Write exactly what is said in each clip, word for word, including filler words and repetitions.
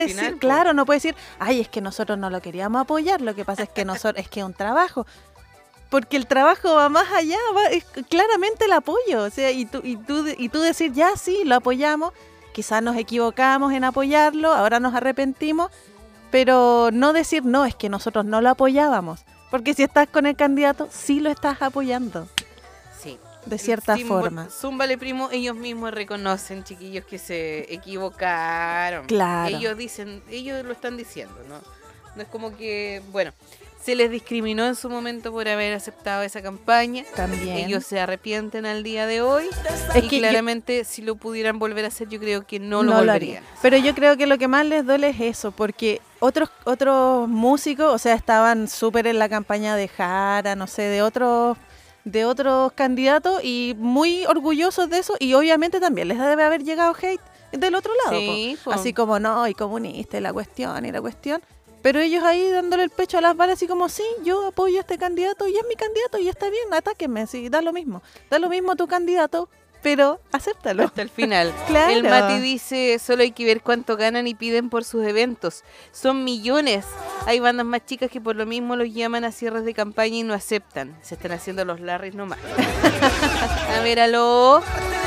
decir, final, claro, no puede decir, ay, es que nosotros no lo queríamos apoyar, lo que pasa es que nosotros, es que es un trabajo. Porque el trabajo va más allá, va, es claramente el apoyo, o sea, y tú, y tú, y tú decir, ya sí, lo apoyamos, quizás nos equivocamos en apoyarlo, ahora nos arrepentimos, pero no decir, no, es que nosotros no lo apoyábamos, porque si estás con el candidato, sí lo estás apoyando. Sí. De cierta Sim- forma. Zúmbale, primo, ellos mismos reconocen, chiquillos, que se equivocaron. Claro. Ellos dicen, ellos lo están diciendo, ¿no? No es como que, bueno, se les discriminó en su momento por haber aceptado esa campaña. También. Ellos se arrepienten al día de hoy. Es y que claramente, yo, si lo pudieran volver a hacer, yo creo que no, no lo lo volverían. haría. Pero yo creo que lo que más les duele es eso, porque otros otros músicos, o sea, estaban súper en la campaña de Jara, no sé, de otros de otros candidatos y muy orgullosos de eso, y obviamente también les debe haber llegado hate del otro lado, Sí, po. po. Así como no, y comunista, y la cuestión, y la cuestión. Pero ellos ahí dándole el pecho a las balas, así como, sí, yo apoyo a este candidato y es mi candidato y está bien, atáquenme, sí, da lo mismo. Da lo mismo tu candidato, pero acéptalo. Hasta el final. Claro. El Mati dice, solo hay que ver cuánto ganan y piden por sus eventos. Son millones. Hay bandas más chicas que por lo mismo los llaman a cierres de campaña y no aceptan. Se están haciendo los Larrys nomás. A ver, aló.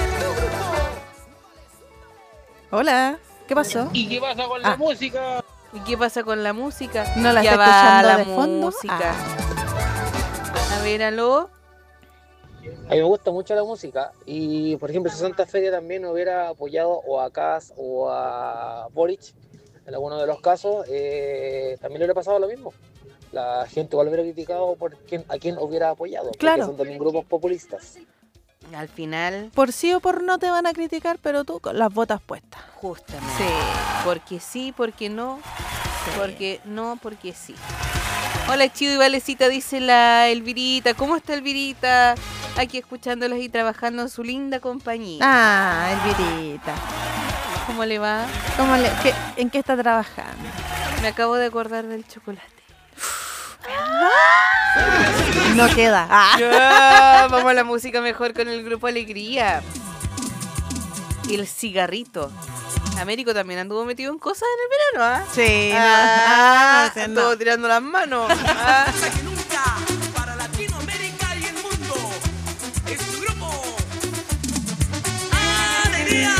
Hola, ¿qué pasó? ¿Y qué pasa con Ah. la música? ¿Y qué pasa con la música? ¿No la Ya está va escuchando la de fondo? música. Ah. A ver, aló. A mí me gusta mucho la música y, por ejemplo, si Santa Feria también hubiera apoyado o a Kass o a Boric, en alguno de los casos, eh, también le hubiera pasado lo mismo. La gente igual hubiera criticado por quién, a quién hubiera apoyado, Claro. porque son también grupos populistas. Al final, Por sí o por no te van a criticar, pero tú con las botas puestas. justamente. Sí. Porque sí, porque no. Porque no, porque sí. Hola, Chido y Valecita, dice la Elvirita. ¿Cómo está Elvirita? Aquí escuchándolos y trabajando en su linda compañía. Ah, Elvirita. ¿Cómo le va? ¿Cómo le, qué- ¿En qué está trabajando? Me acabo de acordar del chocolate. No queda. Ah. Ya, vamos a la música mejor con el grupo Alegría. El cigarrito. Américo también anduvo metido en cosas en el verano, ¿ah? Sí, no. Ah, Ah, no, anduvo no. tirando las manos. Ah. Que nunca para Latinoamérica y el mundo es tu grupo Alegría.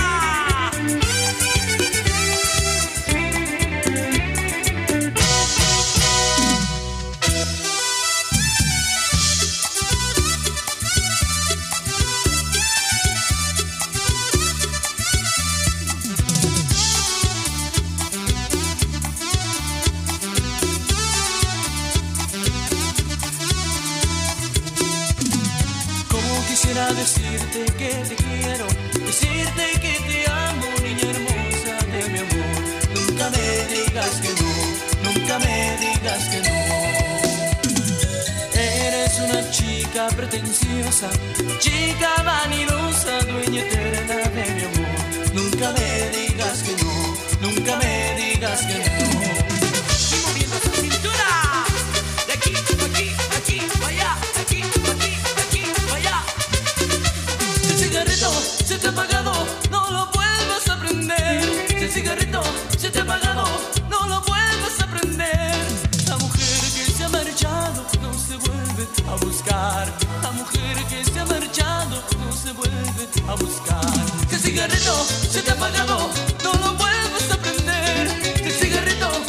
Como quisiera decirte que te quiero, decirte que te amo, niña hermosa de mi amor. Nunca me digas que no, nunca me digas que no. Eres una chica pretenciosa, chica vanidosa, dueña eterna de mi amor. Nunca me digas que no, nunca me digas que no. Y moviendo esa cintura de aquí pa' aquí, aquí pa' allá, aquí pa' aquí, aquí pa' allá. Si el cigarrito se te ha apagado, no lo vuelvas a prender. Si el cigarrito se te ha apagado, no lo vuelvas a prender. La mujer que se ha marchado no se vuelve a buscar. La mujer que se ha marchado no se vuelve a buscar. Si el cigarrito se te ha apagado, no lo vuelvas a prender. Si el cigarrito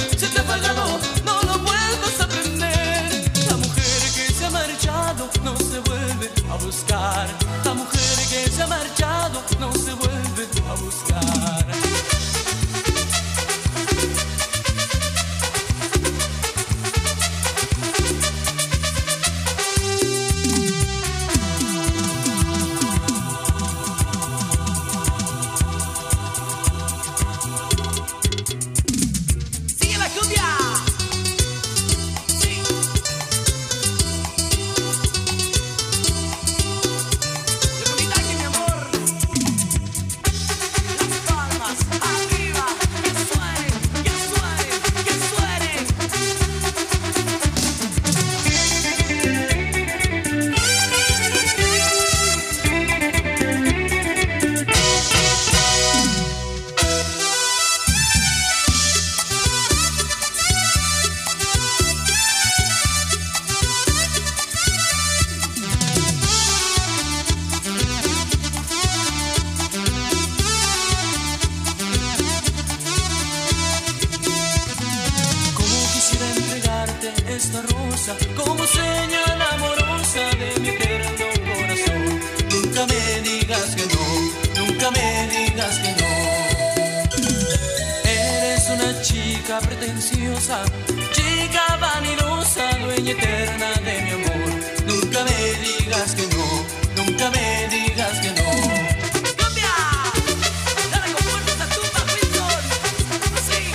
una chica pretenciosa, chica vanidosa, dueña eterna de mi amor. Nunca me digas que no, nunca me digas que no. ¡Cambia! Dale con fuerza esa tumba, Wilson. Así.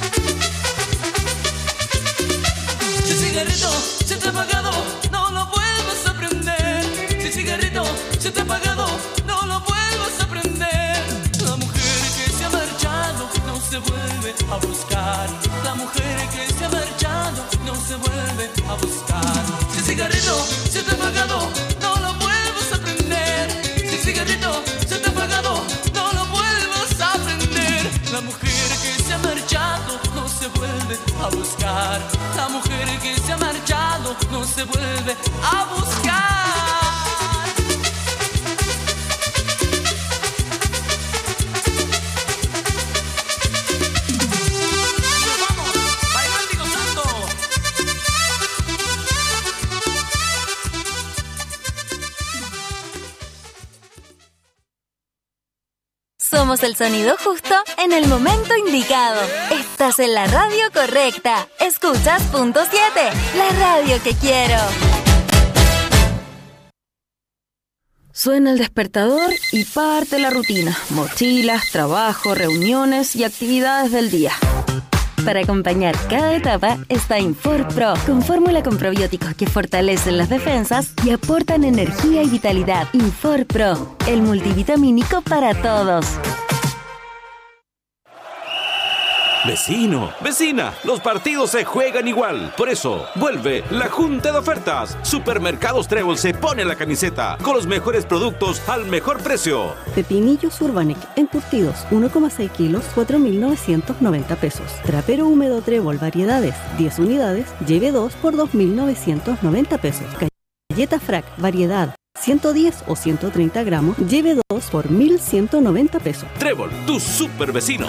Si el cigarrito se te ha apagado, no lo vuelvas a prender. Si el cigarrito se te ha apagado, no lo vuelvas a prender. La mujer que se ha marchado no se vuelve a buscar. La mujer que se ha marchado no se vuelve a buscar. Si el cigarrito se te ha apagado, no lo vuelvas a prender. Si el cigarrito se te ha apagado, no lo vuelvas a prender. La mujer que se ha marchado no se vuelve a buscar. La mujer que se ha marchado no se vuelve a buscar. Somos el sonido justo en el momento indicado. Estás en la radio correcta. Escuchas Punto siete, la radio que quiero. Suena el despertador y parte la rutina. Mochilas, trabajo, reuniones y actividades del día. Para acompañar cada etapa está InforPro, con fórmula con probióticos que fortalecen las defensas y aportan energía y vitalidad. InforPro, el multivitamínico para todos. Vecino, vecina, los partidos se juegan igual. Por eso, vuelve la Junta de Ofertas. Supermercados Trébol se pone la camiseta con los mejores productos al mejor precio. Pepinillos Urbanic, encurtidos, uno coma seis kilos, cuatro mil novecientos noventa pesos. Trapero húmedo Trébol, variedades, diez unidades, lleve dos por dos mil novecientos noventa pesos. Galleta Frac, variedad, ciento diez o ciento treinta gramos, lleve dos por mil ciento noventa pesos. Trébol, tu super vecino.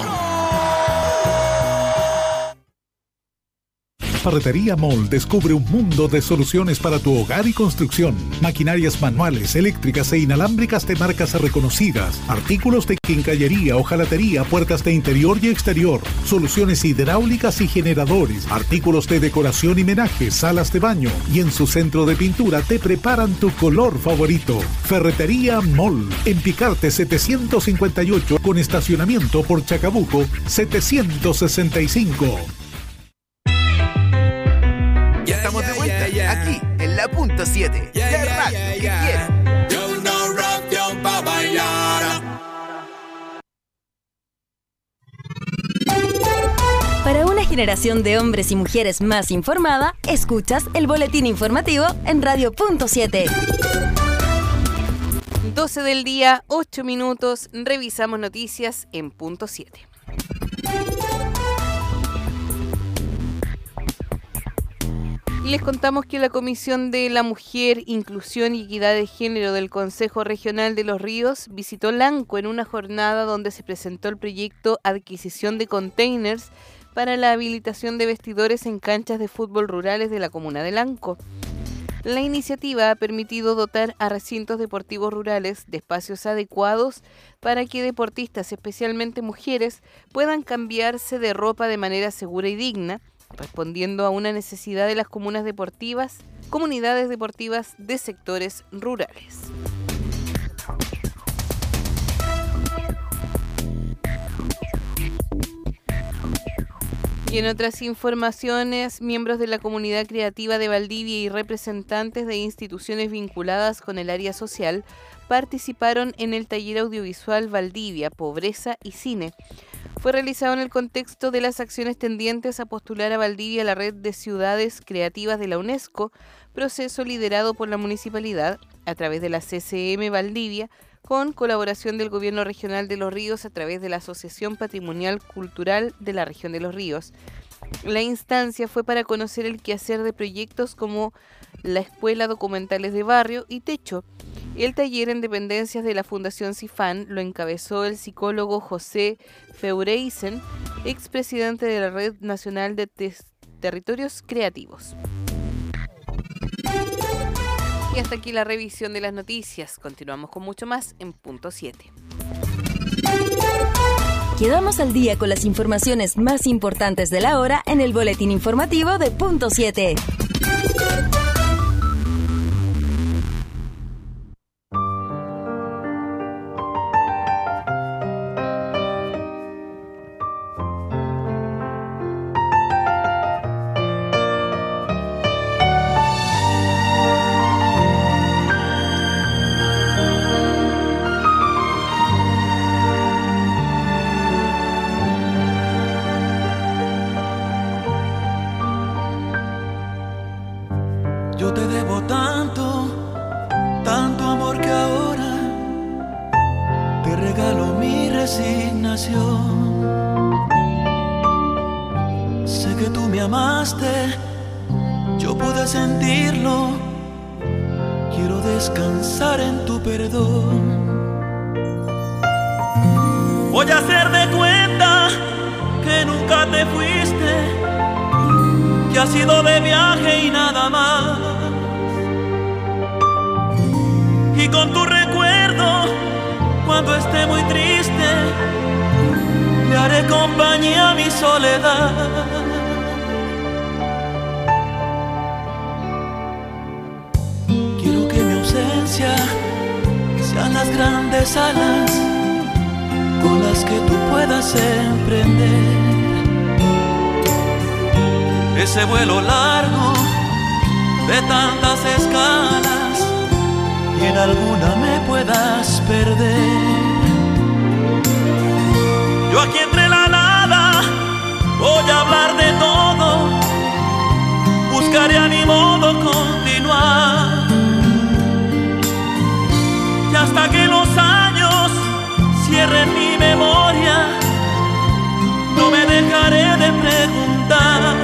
Ferretería Mall descubre un mundo de soluciones para tu hogar y construcción. Maquinarias manuales, eléctricas e inalámbricas de marcas reconocidas. Artículos de quincallería, hojalatería, puertas de interior y exterior. Soluciones hidráulicas y generadores. Artículos de decoración y menaje, salas de baño. Y en su centro de pintura te preparan tu color favorito. Ferretería Mall. En Picarte setecientos cincuenta y ocho con estacionamiento por Chacabuco setecientos sesenta y cinco. Ya estamos de vuelta, aquí, en la Punto siete, la radio que quiero. Yo no rapio pa' bailar. Para una generación de hombres y mujeres más informada, escuchas el boletín informativo en Radio Punto siete. doce del día, ocho minutos, revisamos noticias en Punto siete. Les contamos que la Comisión de la Mujer, Inclusión y Equidad de Género del Consejo Regional de Los Ríos visitó Lanco en una jornada donde se presentó el proyecto Adquisición de Containers para la habilitación de vestidores en canchas de fútbol rurales de la comuna de Lanco. La iniciativa ha permitido dotar a recintos deportivos rurales de espacios adecuados para que deportistas, especialmente mujeres, puedan cambiarse de ropa de manera segura y digna, respondiendo a una necesidad de las comunas deportivas, comunidades deportivas de sectores rurales. Y en otras informaciones, miembros de la comunidad creativa de Valdivia y representantes de instituciones vinculadas con el área social participaron en el taller audiovisual Valdivia, Pobreza y Cine. Fue realizado en el contexto de las acciones tendientes a postular a Valdivia a la red de ciudades creativas de la UNESCO, proceso liderado por la municipalidad a través de la C C M Valdivia, con colaboración del Gobierno Regional de Los Ríos a través de la Asociación Patrimonial Cultural de la Región de Los Ríos. La instancia fue para conocer el quehacer de proyectos como la Escuela Documentales de Barrio y Techo. El taller en dependencias de la Fundación CIFAN lo encabezó el psicólogo José Feureisen, expresidente de la Red Nacional de Tes- Territorios Creativos. Y hasta aquí la revisión de las noticias. Continuamos con mucho más en Punto siete. Quedamos al día con las informaciones más importantes de la hora en el boletín informativo de Punto siete. Yo te debo tanto, tanto amor que ahora te regalo mi resignación. Sé que tú me amaste, yo pude sentirlo. Quiero descansar en tu perdón. Voy a hacer de cuenta que nunca te fuiste, que has ido de viaje y nada más. Y con tu recuerdo, cuando esté muy triste, le haré compañía a mi soledad. Quiero que mi ausencia sean las grandes alas con las que tú puedas emprender ese vuelo largo de tantas escalas y en alguna me puedas perder. Yo aquí entre la nada voy a hablar de todo, buscaré a mi modo continuar y hasta que los años cierren mi memoria no me dejaré de preguntar.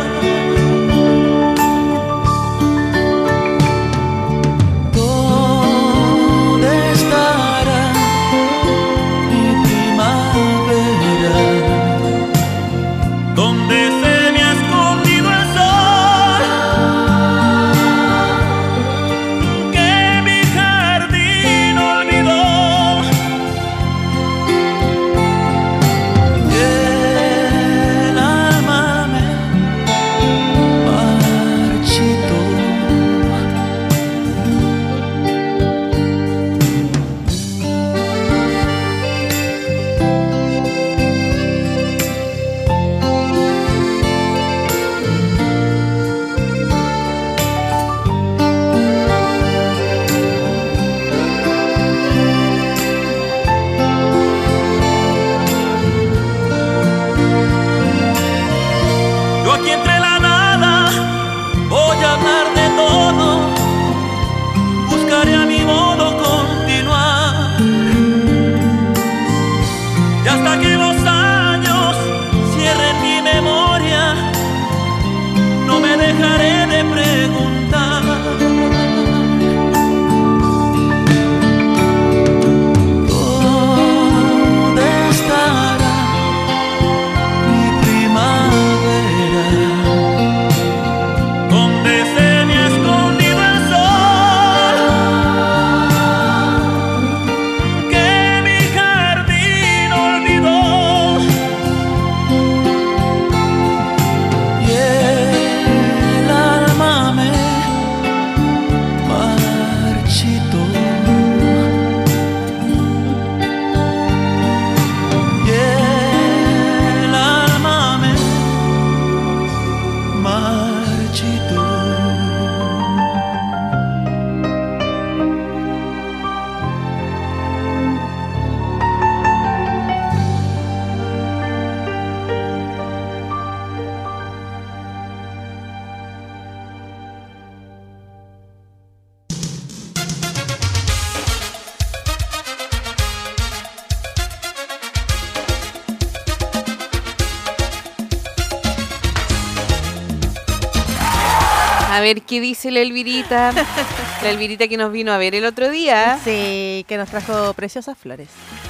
A ver qué dice la Elvirita. La Elvirita que nos vino a ver el otro día. Sí, que nos trajo preciosas flores.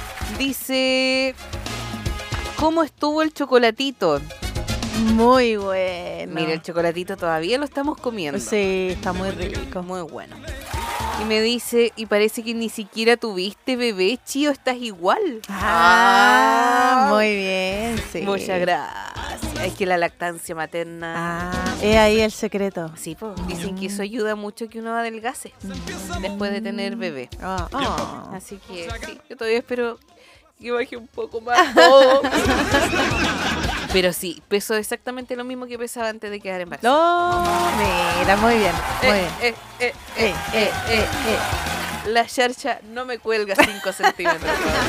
Dice, ¿cómo estuvo el chocolatito? Muy bueno. Mira, el chocolatito todavía lo estamos comiendo. Sí, está muy rico. Muy bueno. Y me dice, y parece que ni siquiera tuviste bebé, Chío, estás igual. Ah, muy bien, sí. Muchas gracias. Es que la lactancia materna... Ah, es ahí el secreto. Sí, pues dicen que eso ayuda mucho que uno adelgace después de tener bebé. Oh, oh. Así que sí, yo todavía espero que baje un poco más todo. Pero sí, peso exactamente lo mismo que pesaba antes de quedar embarazada. No, mira, muy bien, muy Eh, bien. eh, eh, eh, eh, eh, eh. La charcha no me cuelga cinco centímetros.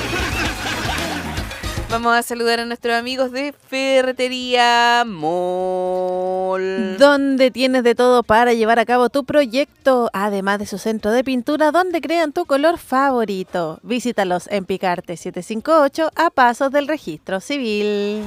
Vamos a saludar a nuestros amigos de Ferretería Mall. Donde tienes de todo para llevar a cabo tu proyecto, además de su centro de pintura, donde crean tu color favorito. Visítalos en Picarte setecientos cincuenta y ocho, a pasos del registro civil.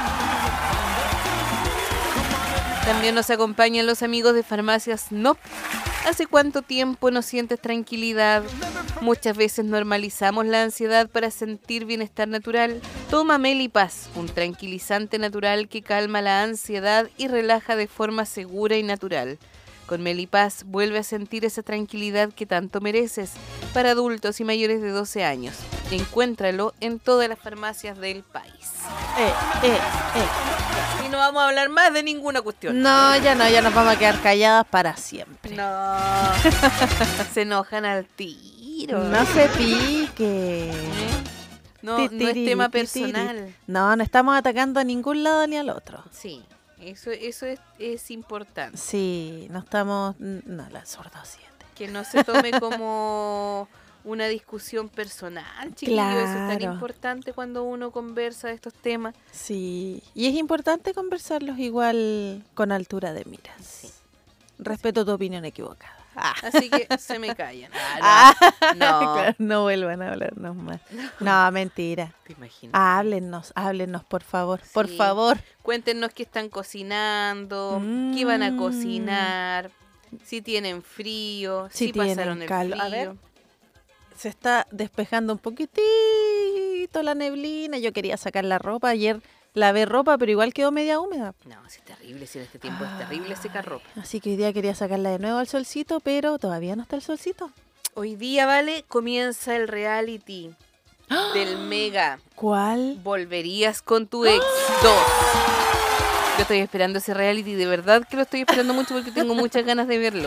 También nos acompañan los amigos de Farmacias N O P. ¿Hace cuánto tiempo no sientes tranquilidad? Muchas veces normalizamos la ansiedad para sentir bienestar natural. Toma Melipaz, un tranquilizante natural que calma la ansiedad y relaja de forma segura y natural. Con Melipaz vuelve a sentir esa tranquilidad que tanto mereces. Para adultos y mayores de doce años. Encuéntralo en todas las farmacias del país. Eh, eh, eh. Y no vamos a hablar más de ninguna cuestión. No, ya no, ya nos vamos a quedar calladas para siempre. No. Se enojan al tiro. No se pique. No, no es tema personal. No, no estamos atacando a ningún lado ni al otro. Sí, eso, eso es, es importante. Sí, no estamos... No, la sorda siete. Que no se tome como una discusión personal, chiquillos. Claro. Eso es tan importante cuando uno conversa de estos temas. Sí, y es importante conversarlos igual con altura de miras. Sí. Respeto tu opinión equivocada. Ah. Así que se me callan. Ah, no. Ah, No. claro, no vuelvan a hablarnos más. No, mentira. ¿Te imaginas? Háblennos, háblennos, por favor, por Sí. favor. Cuéntenos qué están cocinando, Mm. qué van a cocinar, si tienen frío, si, Si tienen pasaron el calor. frío. A ver. Se está despejando un poquitito la neblina. Yo quería sacar la ropa. Ayer lavé ropa, pero igual quedó media húmeda. No, si es terrible, si en este tiempo es terrible secar ropa. Así que hoy día quería sacarla de nuevo al solcito, pero todavía no está el solcito. Hoy día, Vale, comienza el reality del Mega. ¿Cuál? ¿Volverías con tu ex? Dos. Yo estoy esperando ese reality, de verdad que lo estoy esperando mucho porque tengo muchas ganas de verlo.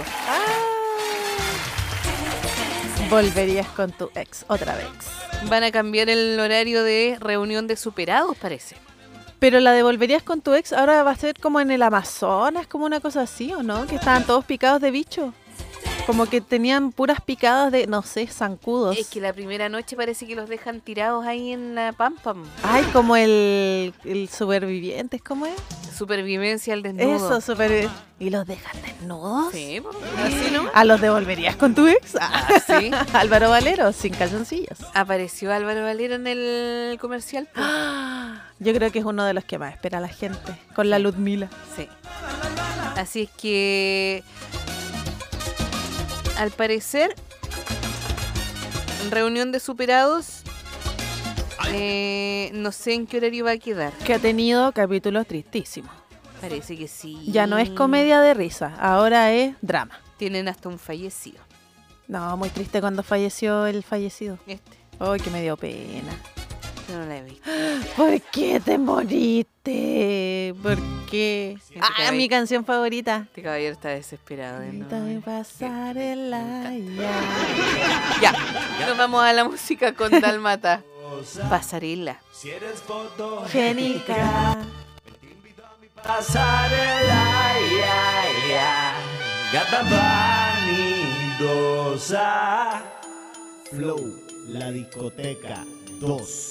Volverías con tu ex otra vez. Van a cambiar el horario de reunión de superados, parece. Pero la de volverías con tu ex ahora va a ser como en el Amazonas, como una cosa así, ¿o no? Que estaban todos picados de bicho. Como que tenían puras picadas de, no sé, zancudos. Es que la primera noche parece que los dejan tirados ahí en la pampa. Ay, como el, el superviviente, ¿cómo es? Supervivencia al desnudo. Eso, super... ¿Y los dejan desnudos? Sí, así no. ¿A los devolverías con tu ex? Ah, sí. Álvaro Valero, sin calzoncillos. Apareció Álvaro Valero en el comercial. pues. Yo creo que es uno de los que más espera la gente, con la Ludmila. Sí. Así es que, al parecer, reunión de superados, eh, no sé en qué horario va a quedar. Que ha tenido capítulos tristísimos. Parece que sí. Ya no es comedia de risa, ahora es drama. Tienen hasta un fallecido. No, muy triste cuando falleció el fallecido. Este, Ay, que me dio pena. yo no la he visto. ¿Por qué te moriste? ¿Por qué? Este Ah, caballero- mi canción favorita. Este caballero está desesperado. de Invítame nuevo. a pasarela ya. Ya, nos vamos a la música con Dálmata. Pasarela. Si eres fotogénica, Génica. pasarela, ya, ya, gata vanidosa. Flow, la discoteca dos.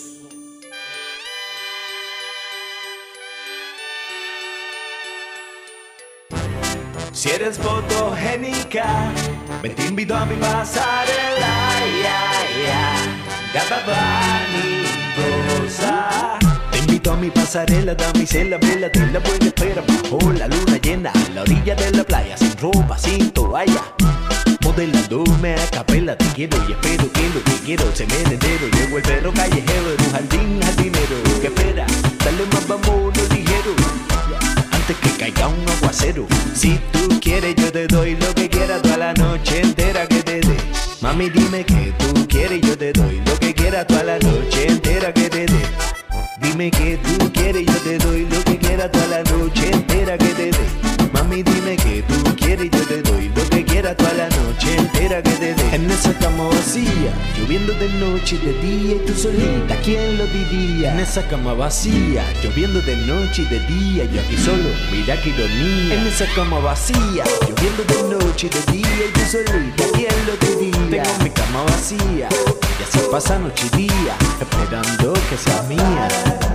Si eres fotogénica, me te invito a mi pasarela, ya, ya, gata vanidosa. Te invito a mi pasarela, damisela, vela, te la buena espera bajo la luna llena, a la orilla de la playa, sin ropa, sin toalla. Modelándome a capela, te quiero y espero que lo que quiero se me entero. Llego el perro callejero en un jardín jardinero. ¿Qué espera? Dale más, vámonos ligero, antes que caiga un aguacero. Si tú quieres yo te doy lo que quieras toda la noche entera que te dé. Mami, dime que tú quieres y yo te doy lo que quieras toda la noche entera que te dé. Dime que tú quieres y yo te doy lo que quieras toda la noche entera que te dé. Mami, dime que tú quieres y yo te doy lo que quieras toda la noche entera que te dé. En esa cama vacía, lloviendo de noche y de día y tú solita, ¿quién lo diría? En esa cama vacía, lloviendo de noche y de día, yo aquí solo, mira qué ironía. En esa cama vacía, lloviendo de noche y de día y tú solita, ¿quién lo diría? Tengo mi cama vacía y así pasa noche y día, esperando que sea mía.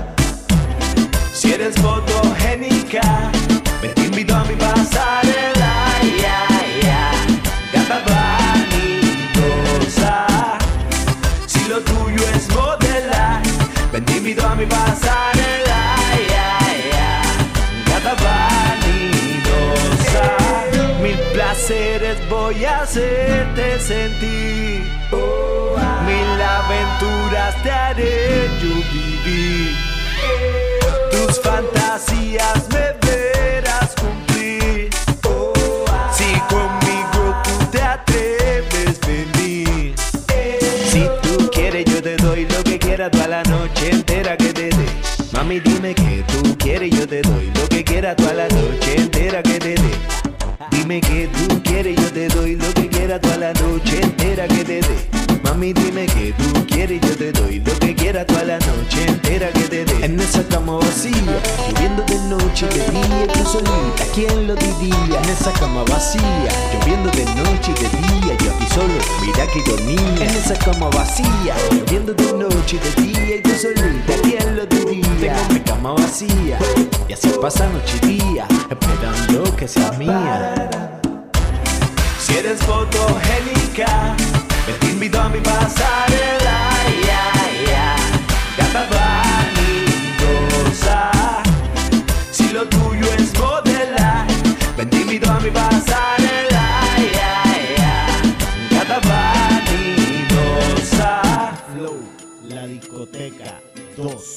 Si eres fotogénica, me te invito a mi pasarela, yeah, yeah. Gata vanidosa. Si lo tuyo es modelar, ven te invito a mi pasarela, yeah, yeah. Gata vanidosa. Mil placeres voy a hacerte sentir, oh, ah. Mil aventuras te haré yo vivir. Tus fantasías me verás cumplir, oh, ah. Si conmigo tú te atreves venir, eh. Si tú quieres yo te doy lo que quieras toda la noche entera que te dé. Mami, dime que tú quieres yo te doy lo que quieras toda la noche entera que te dé. Dime que tú quieres yo te doy lo que quieras toda la noche entera que te dé. Mami, dime que tú quieres yo te doy lo que quieras toda la noche entera que te dé. En esa cama vacía, lloviendo de noche y de día y tú solita, ¿quién lo diría? En esa cama vacía, lloviendo de noche y de día, yo aquí solo, mira qué ironía. En esa cama vacía, lloviendo de noche y de día y tú solita, ¿quién lo diría? Tengo mi cama vacía y así pasa noche y día, esperando que sea mía. Si eres fotogénica, ven te invito a mi pasarela, yeah, yeah. Gata vanidosa. Si lo tuyo es modelar, ven te invito a mi pasarela, yeah, yeah. Gata vanidosa. Flow, la discoteca dos.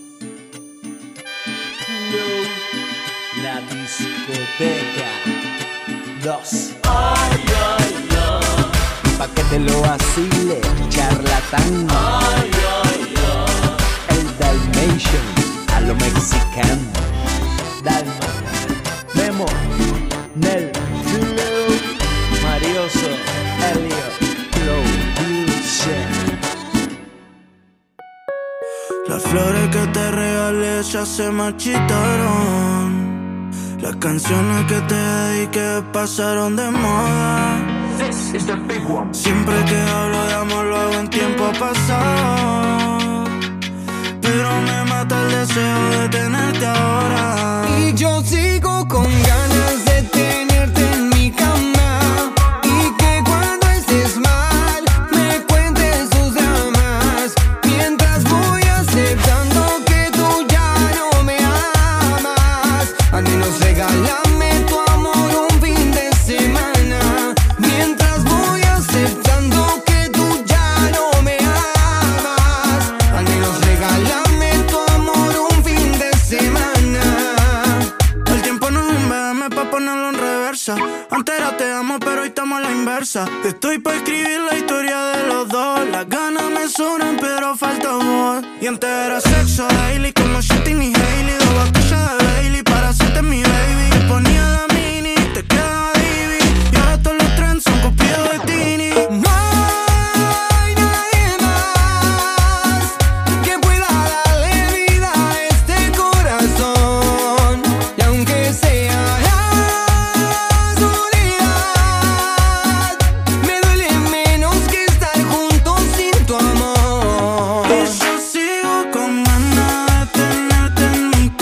Flow, la discoteca dos. Ay, ay, ay. Pa' que te lo vacile, charlatán. Ay, ay, ay. El Dalmatian, a lo mexicano. Dalma, Memo, Nel, Flow, Marioso, Elio, Flow, Dulce. Las flores que te regalé ya se marchitaron. Las canciones que te dediqué pasaron de moda. Siempre que hablo de amor lo hago en tiempo pasado, pero me mata el deseo de tenerte ahora. Y yo sigo con ganas de tenerte en mi cama, y que cuando estés mal me cuentes tus dramas, mientras voy aceptando que tú ya no me amas. Al menos regálame tu amor un fin de semana, mientras voy aceptando que tú ya no me amas. Al menos regálame tu amor un fin de semana. El tiempo no es un B M pa' ponerlo en reversa. Antes era te amo pero hoy estamos a la inversa. Estoy pa' escribir la historia de los dos. Las ganas me sobran pero falta amor. Y antes era sexo daily como Shitting y Hailey. Dos botellas de Bailey para hacerte mi baby. Ponía la mini, te quedaba divi. Y ahora todos los trends son copiados de Tini. No hay nadie más que pueda darle vida a este corazón. Y aunque sea la soledad, me duele menos que estar juntos sin tu amor. Y yo sigo con ganas de tenerte en mi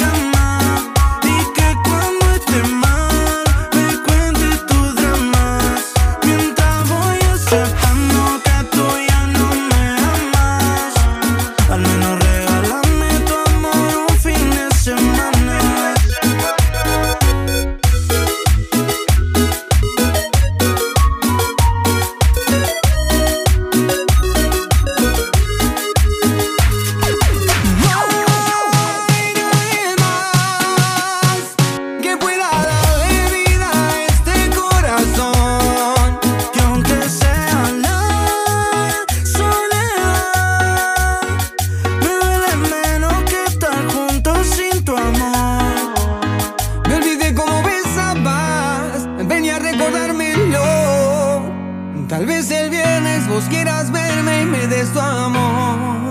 Tal vez el viernes vos quieras verme y me des tu amor.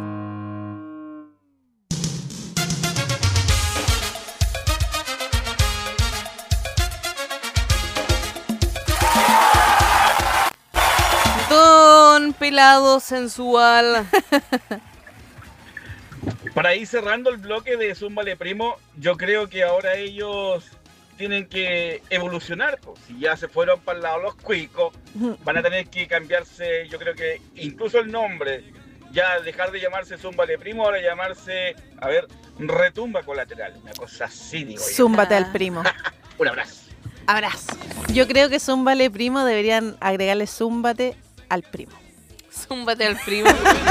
Don pelado sensual. Para ir cerrando el bloque de Zúmbale Primo, yo creo que ahora ellos tienen que evolucionar. Pues. Si ya se fueron para el lado los cuicos, van a tener que cambiarse, yo creo que incluso el nombre. Ya dejar de llamarse Zúmbale Primo, ahora llamarse, a ver, Retumba Colateral. Una cosa así, digo yo. Zúmbate al primo. Un abrazo. Abrazo. Yo creo que Zúmbale Primo deberían agregarle Zúmbate al primo. Zúmbate al primo.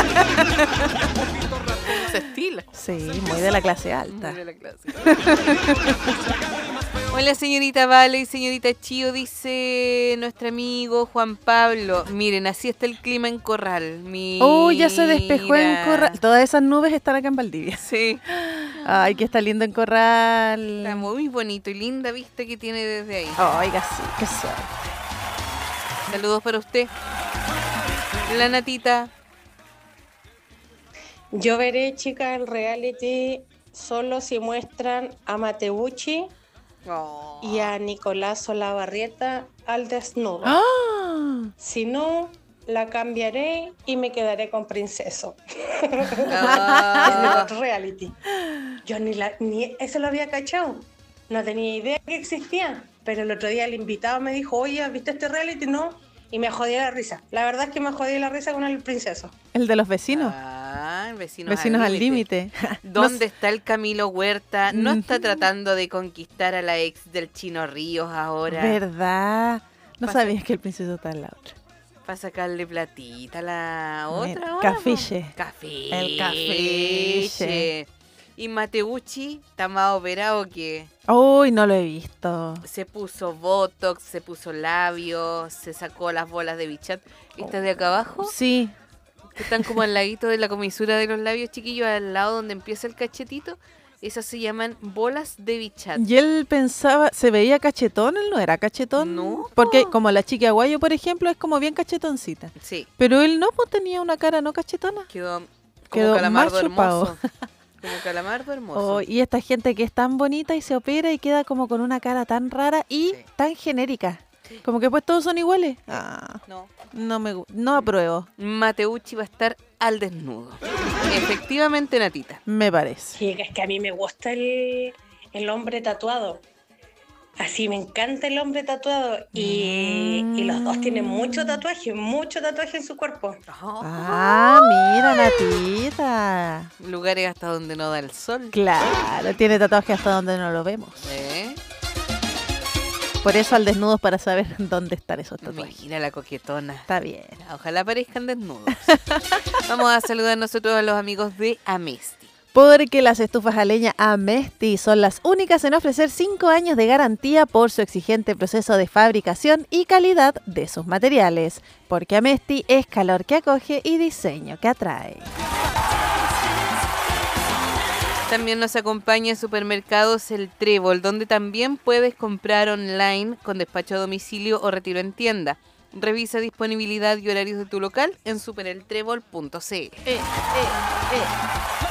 Se estila. Sí, muy de la clase alta. Muy de la clase. Hola señorita Vale y señorita Chío, dice nuestro amigo Juan Pablo. Miren, así está el clima en Corral. Mira. Oh, ya se despejó en Corral. Todas esas nubes están acá en Valdivia. Sí. Ay, que está lindo en Corral. Está muy bonito y linda vista que tiene desde ahí. Oh, oiga, sí, qué suerte. Saludos para usted. La Natita. Yo veré, chicas, el reality solo si muestran a Mateucci oh. y a Nicolás Olavarrieta al desnudo. ¡Ah! Si no, la cambiaré y me quedaré con Princeso. Ah. Es el reality. Yo ni, la, ni eso lo había cachado. No tenía idea que existía. Pero el otro día el invitado me dijo, oye, ¿viste este reality? No. Y me jodí la risa. La verdad es que me jodí la risa con el Princeso. ¿El de los vecinos? Ah, vecinos, vecinos al límite. ¿Dónde está el Camilo Huerta? ¿No está tratando de conquistar a la ex del Chino Ríos ahora? ¿Verdad? No Pasa... sabías que el Princeso está en la otra. Para sacarle platita a la otra. Cafiche. Café. El cafiche. ¿Y Mateucci está más operado que...? Uy, no lo he visto. Se puso botox, se puso labios, se sacó las bolas de bichat. ¿Estas de acá abajo? Sí. Que están como al ladito de la comisura de los labios, chiquillos, al lado donde empieza el cachetito. Esas se llaman bolas de bichat. Y él pensaba, ¿se veía cachetón? Él no era cachetón. No. Porque como la chica Aguayo, por ejemplo, es como bien cachetoncita. Sí. Pero él no, pues tenía una cara no cachetona. Quedó como Quedó calamardo más hermoso. Como calamardo hermoso. Oh, y esta gente que es tan bonita y se opera y queda como con una cara tan rara y sí. tan genérica. Como que pues todos son iguales. Ah, no. No me no apruebo. Mateucci va a estar al desnudo. Efectivamente, Natita. Me parece. Sí, es que a mí me gusta el, el hombre tatuado. Así me encanta el hombre tatuado. Y, mm. y los dos tienen mucho tatuaje, mucho tatuaje en su cuerpo. Oh. Ah, mira, Natita. Lugares hasta donde no da el sol. Claro, tiene tatuaje hasta donde no lo vemos. ¿Eh? Por eso al desnudo es para saber dónde están esos tatuajes. Mira la coquetona. Está bien. Ojalá aparezcan desnudos. Vamos a saludar nosotros a los amigos de Amesti. Porque las estufas a leña Amesti son las únicas en ofrecer cinco años de garantía por su exigente proceso de fabricación y calidad de sus materiales. Porque Amesti es calor que acoge y diseño que atrae. También nos acompaña Supermercados El Trébol, donde también puedes comprar online con despacho a domicilio o retiro en tienda. Revisa disponibilidad y horarios de tu local en super el trébol punto c l. Eh, eh, eh.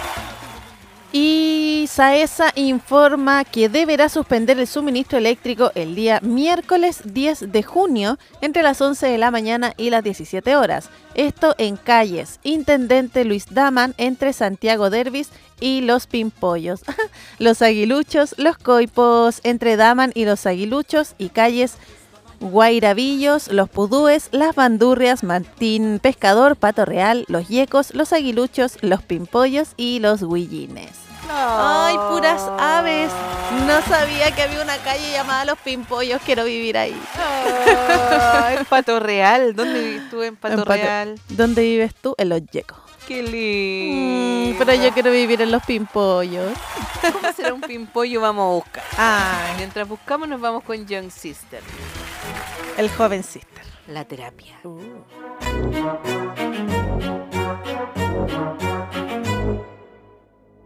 Y SAESA informa que deberá suspender el suministro eléctrico el día miércoles diez de junio entre las once de la mañana y las diecisiete horas. Esto en calles Intendente Luis Daman entre Santiago Dervis y Los Pimpollos, Los Aguiluchos, Los Coipos entre Daman y Los Aguiluchos y calles Guairabillos, Los Pudúes, Las Bandurrias, Martín Pescador, Pato Real, Los Yecos, Los Aguiluchos, Los Pimpollos y Los Huillines. Oh. ¡Ay, puras aves! No sabía que había una calle llamada Los Pimpollos, quiero vivir ahí. Oh, Pato Real, ¿dónde vives tú en Pato, en Pato Real? ¿Dónde vives tú? En Los Yecos. ¡Qué lindo! Mm, pero yo quiero vivir en Los Pimpollos. ¿Cómo será un pimpollo? Vamos a buscar. Ay. Mientras buscamos nos vamos con Young Sister. El joven sister. La terapia. Uh.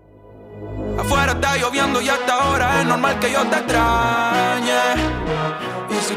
Afuera está lloviendo y hasta ahora es normal que yo te extrañe. Y si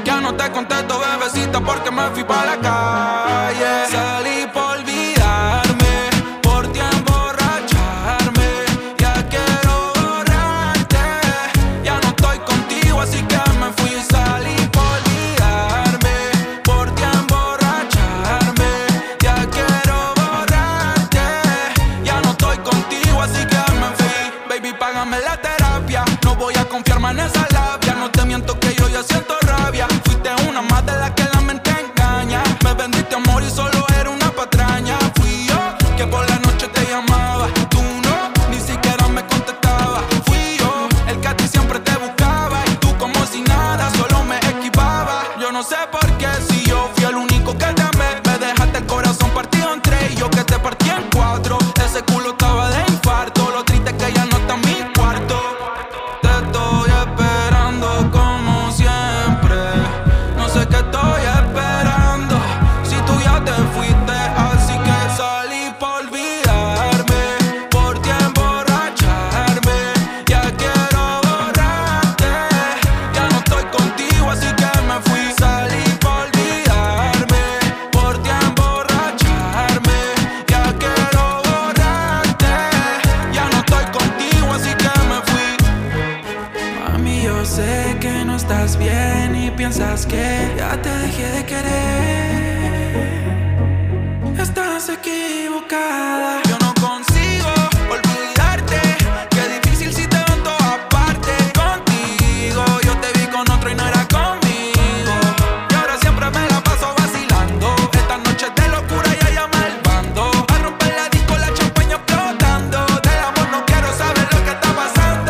que no te contesto, bebecita, porque me fui pa' la calle. Salí por olvidarme, por ti emborracharme. Ya quiero borrarte, ya no estoy contigo, así que me fui. Salí por olvidarme, por ti emborracharme. Ya quiero borrarte, ya no estoy contigo, así que me fui. Baby, págame la terapia, no voy a confiar más en esa labia. No te miento que yo ya siento rabia. Fuiste una más de la que la mente engaña. Me vendiste amor y solo era una patraña. Fui yo que por la noche te llamaba, tú no, ni siquiera me contestabas. Fui yo el que a ti siempre te buscaba y tú como si nada, solo me esquivaba. Yo no sé por qué, si yo fui el único que te amé, me dejaste el corazón partido en tres y yo que te partí en cuatro. Ese culo estaba de infarto, lo triste es que ya no está en mi cuarto. Te estoy esperando como siempre, no sé qué estoy esperando, si tú ya te fuiste, así que salí por olvidarme, por ti emborracharme. Ya quiero borrarte, ya no estoy contigo, así que me fui. Salí por olvidarme, por ti emborracharme. Ya quiero borrarte, ya no estoy contigo, así que me fui. Mami, yo sé que no estás bien y piensas que ya te dejé de querer. Estás equivocada. Yo no consigo olvidarte. Qué difícil si te veo en todas partes. Contigo yo te vi con otro y no era conmigo. Y ahora siempre me la paso vacilando. Esta noche de locura ya llama el bando. A romper la disco, la champaña explotando. Del amor no quiero saber lo que está pasando.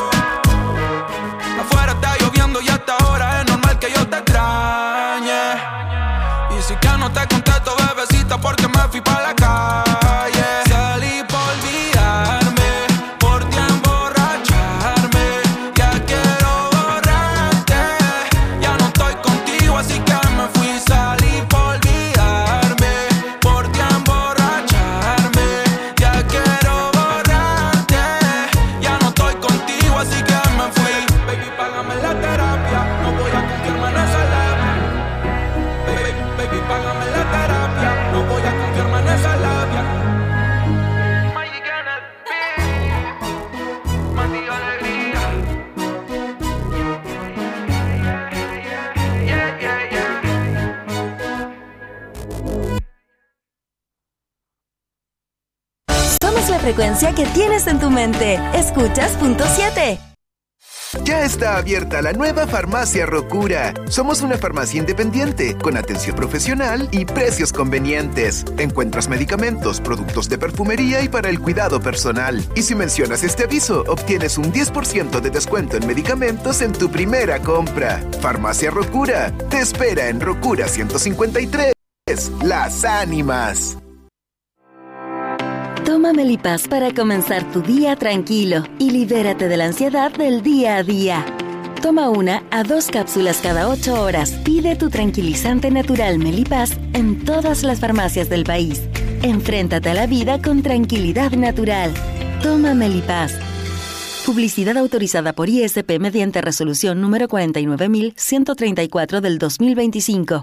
Afuera está lloviendo y hasta ahora es normal que yo te extrañe. Y si que no te contesto, bebecita, porque me fui pa' la calle. Salí por olvidarme, por ti emborracharme. Ya quiero borrarte, ya no estoy contigo, así que me fui. Salí por olvidarme, por ti emborracharme. Ya quiero borrarte, ya no estoy contigo, así que me fui. Baby, págame la terapia, no voy a confiar más en esa labia. Baby, baby, págame la terapia, no voy a confiar más en esa labia. Mandiga alegría. Yeah, yeah, yeah. Somos la frecuencia que tienes en tu mente. Escuchas punto siete. Ya está abierta la nueva Farmacia Rocura. Somos una farmacia independiente, con atención profesional y precios convenientes. Encuentras medicamentos, productos de perfumería y para el cuidado personal. Y si mencionas este aviso, obtienes un diez por ciento de descuento en medicamentos en tu primera compra. Farmacia Rocura te espera en Rocura ciento cincuenta y tres. Las Ánimas. Toma Melipaz para comenzar tu día tranquilo y libérate de la ansiedad del día a día. Toma una a dos cápsulas cada ocho horas. Pide tu tranquilizante natural Melipaz en todas las farmacias del país. Enfréntate a la vida con tranquilidad natural. Toma Melipaz. Publicidad autorizada por I S P mediante resolución número cuarenta y nueve mil ciento treinta y cuatro del dos mil veinticinco.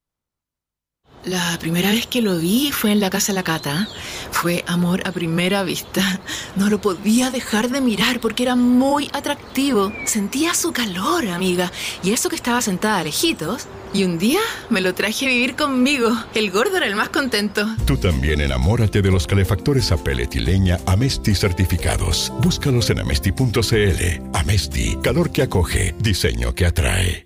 La primera vez que lo vi fue en la casa de la Cata. Fue amor a primera vista. No lo podía dejar de mirar porque era muy atractivo. Sentía su calor, amiga. Y eso que estaba sentada lejitos. Y un día me lo traje a vivir conmigo. El gordo era el más contento. Tú también enamórate de los calefactores a pellet y leña Amesti certificados. Búscalos en amesti punto c l. Amesti, calor que acoge, diseño que atrae.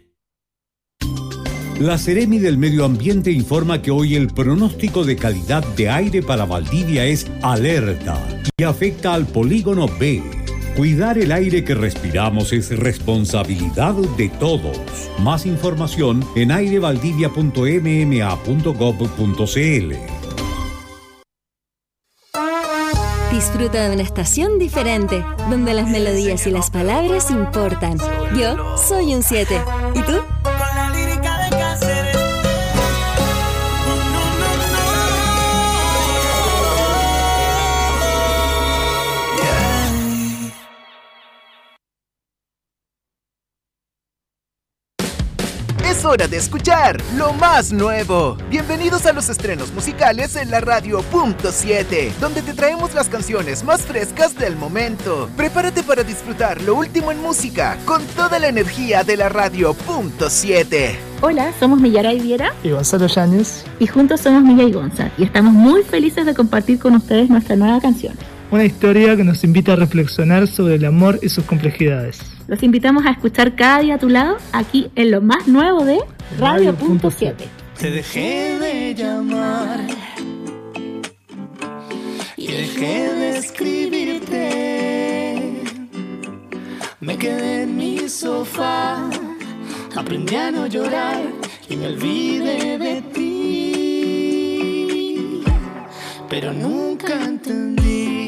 La Seremi del Medio Ambiente informa que hoy el pronóstico de calidad de aire para Valdivia es alerta y afecta al polígono B. Cuidar el aire que respiramos es responsabilidad de todos. Más información en airevaldivia punto m m a punto gov punto c l. Disfruta de una estación diferente, donde las melodías y las palabras importan. Yo soy un siete. ¿Y tú? hora de escuchar lo más nuevo. Bienvenidos a los estrenos musicales en la Radio Punto siete, donde te traemos las canciones más frescas del momento. Prepárate para disfrutar lo último en música con toda la energía de la Radio Punto siete. Hola, somos Millaray Viera y Gonzalo Yáñez, y juntos somos Milla y Gonza, y estamos muy felices de compartir con ustedes nuestra nueva canción. Una historia que nos invita a reflexionar sobre el amor y sus complejidades. Los invitamos a escuchar Cada Día a Tu Lado, aquí en lo más nuevo de Radio Punto siete. Te dejé de llamar y dejé de escribirte. Me quedé en mi sofá, aprendí a no llorar y me olvidé de ti. Pero nunca entendí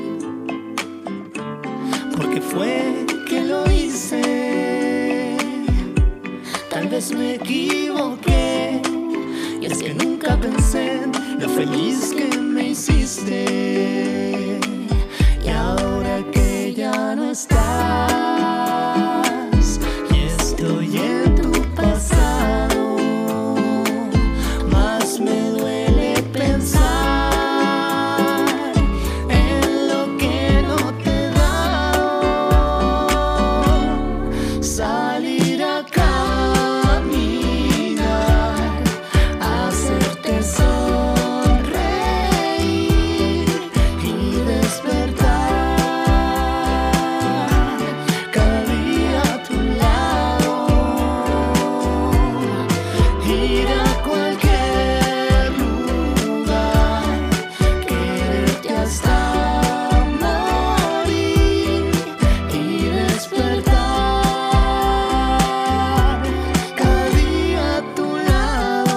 por qué fue que lo hice. Tal vez me equivoqué, y es que nunca pensé lo feliz que me hiciste. Y ahora que ya no estás y estoy en tu pasado, más me duele pensar en lo que no te he dado. Salir a caminar, hacerte sonreír y despertar cada día a tu lado, ir a cualquier lugar, quererte hasta morir y despertar cada día a tu lado.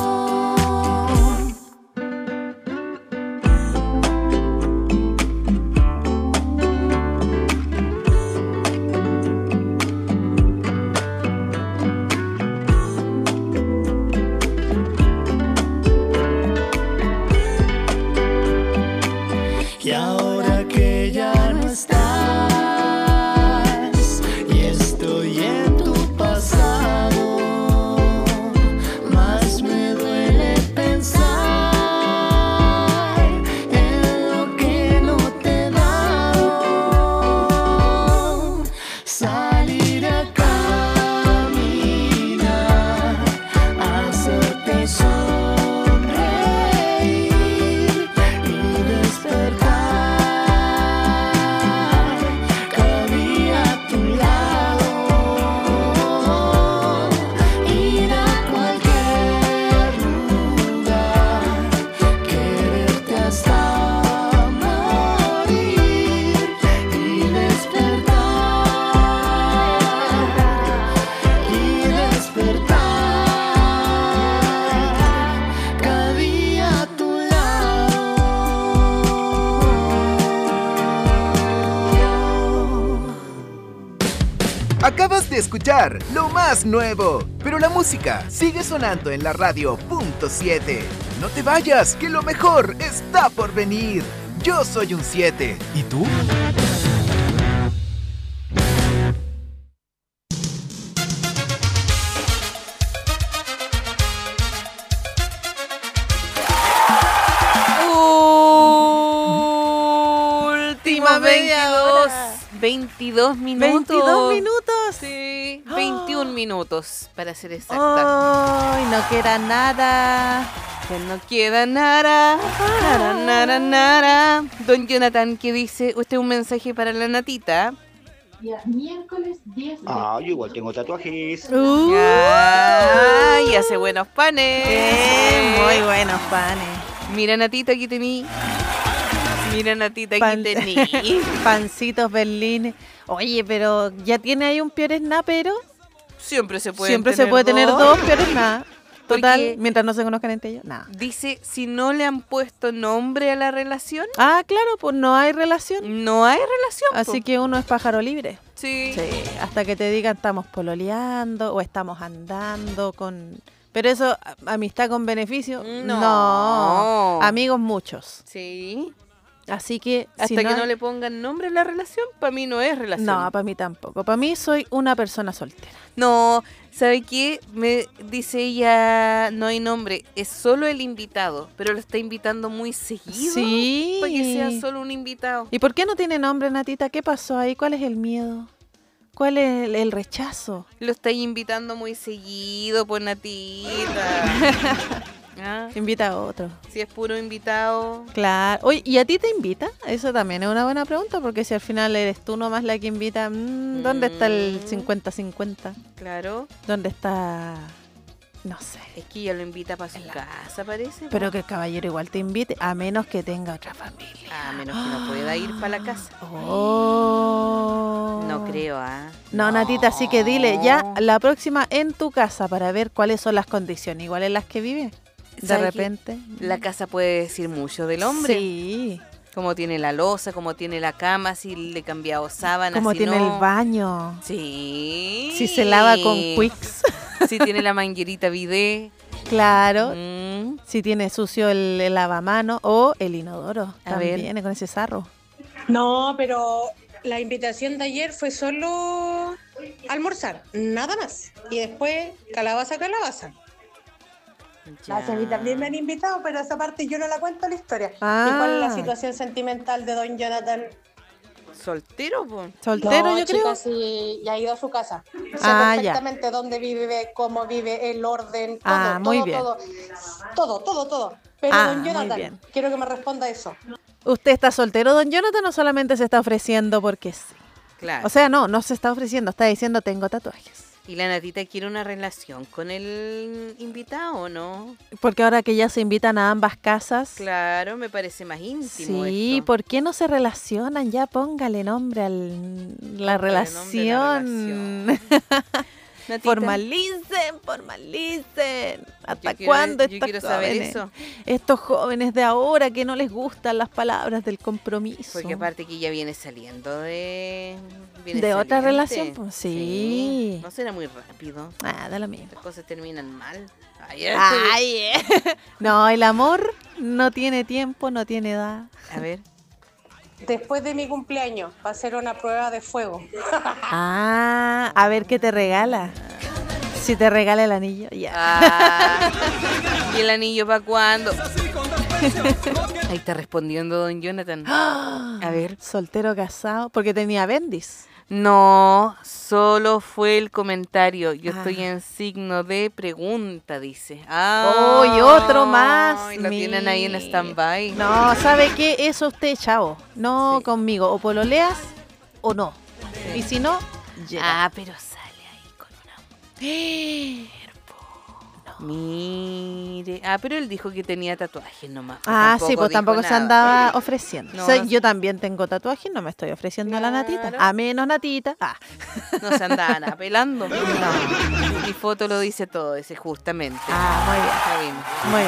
Y ahora que ya no estás y estoy en tu pasado, más me duele pensar en lo que no te he dado. Salir a caminar, hacerte sonreír y despertar cada día a tu lado, ir a cualquier lugar, quererte hasta morir y despertar y despertar cada día a tu lado. Acabas de escuchar lo más nuevo, pero la música sigue sonando en la Radio Punto siete. No te vayas, que lo mejor está por venir. Yo soy un siete. ¿Y tú? Última veintidós, veintidós minutos. ¿veintidós minutos? Sí, veintiún minutos para ser exacta. Ay, no queda nada. Que no queda nada. Nada, nada, nada. Don Jonathan, ¿qué dice? Usted un mensaje para la Natita. Ya, miércoles diez de Ah, yo igual tengo tatuajes. Uh, Ya, y hace buenos panes. Eh, muy buenos panes. Mira, Natita, aquí tení. Mira, Natita, aquí Pan- tení. Pancitos berlines. Oye, pero ¿ya tiene ahí un peor snapero? Siempre se puede Siempre se puede tener dos peores nada. Total, Porque mientras no se conozcan entre ellos, nada. dice, si no le han puesto nombre a la relación, Ah, claro, pues no hay relación. no hay relación. Así po. que uno es pájaro libre. Sí. Sí, hasta que te digan estamos pololeando o estamos andando con... Pero eso, a- amistad con beneficio, No. no. Amigos muchos. Sí. Así que... Hasta si que no le pongan nombre a la relación, para mí no es relación. No, para mí tampoco. Para mí soy una persona soltera. No, ¿sabe qué? Me dice ella, no hay nombre, es solo el invitado, pero lo está invitando muy seguido. Sí. Para que sea solo un invitado. ¿Y por qué no tiene nombre, Natita? ¿Qué pasó ahí? ¿Cuál es el miedo? ¿Cuál es el, el rechazo? Lo estáis invitando muy seguido, pues, Natita. ¿Ah? Invita a otro. Si es puro invitado. Claro. Oye, ¿y a ti te invita? Eso también es una buena pregunta, porque si al final eres tú nomás la que invita, mmm, ¿dónde mm. está el cincuenta cincuenta? Claro. ¿Dónde está...? No sé. Es que ella lo invita para su casa, parece. Pero ¿no? Que el caballero igual te invite, a menos que tenga otra familia. A menos que no pueda ir para la casa. Oh. No creo, ¿ah? ¿eh? No, no, Natita, así que dile ya la próxima en tu casa para ver cuáles son las condiciones, igual en las que vive. De repente. La casa puede decir mucho del hombre. Sí. Como tiene la loza, como tiene la cama, si le he cambiado sábanas. Como si tiene no. el baño. Sí. Si se lava con Quicks. Si tiene la manguerita bidet. Claro. Mm. Si tiene sucio el, el lavamano o el inodoro. A también ver. Con ese sarro. No, pero la invitación de ayer fue solo almorzar, nada más. Y después calabaza, calabaza. Ya. A mí también me han invitado, pero esa parte yo no la cuento la historia. Ah. ¿Y cuál es la situación sentimental de don Jonathan? ¿Soltero, po? Soltero, no, yo chica, creo. Sí, ya ha ido a su casa. Sé Ah, perfectamente ya. Dónde vive, cómo vive, el orden, todo, Ah, muy todo, bien. todo, todo, todo, todo. Pero Ah, don muy Jonathan, bien. quiero que me responda eso. ¿Usted está soltero, don Jonathan, o solamente se está ofreciendo porque sí? Claro. O sea, no, no se está ofreciendo, está diciendo tengo tatuajes. ¿Y la Natita quiere una relación con el invitado o no? Porque ahora que ya se invitan a ambas casas. Claro, me parece más íntimo. Sí, esto. ¿por qué no se relacionan? Ya póngale nombre a la relación. Nombre a la relación. Formalicen, formalicen. ¿Hasta Yo quiero- cuándo yo estos quiero saber jóvenes, eso. estos jóvenes de ahora que no les gustan las palabras del compromiso? Porque aparte que ella viene saliendo de... viene ¿De otra saliente. relación? Pues sí. No será muy rápido. Ah, da lo mismo. Las cosas terminan mal. Ay, Ay, eh. No, el amor no tiene tiempo, no tiene edad. A ver. Después de mi cumpleaños, va a ser una prueba de fuego. Ah, a ver qué te regala. Si te regala el anillo, ya. Ah, ¿y el anillo para cuándo? Ahí está respondiendo don Jonathan. A ver. Soltero, casado, porque tenía bendis. No, solo fue el comentario. Yo Ah. estoy en signo de pregunta, dice. Ah, ¡Oh, y otro más! y lo tienen ahí en stand-by. No, ¿sabe qué? Eso usted, chavo. No conmigo. O pololeas o no. Sí. Y si no, llega. Ah, pero sale ahí con una mujer, po. Mire. Ah, pero él dijo que tenía tatuajes nomás. pues Ah, sí, pues dijo tampoco se nada. andaba ofreciendo. No, O sea, no- yo también tengo tatuajes, no me estoy ofreciendo a la Natita. Claro. A menos Natita. Ah. No se andaban apelando. No. Mi foto lo dice todo, dice justamente. Ah, muy bien. Está bien. Muy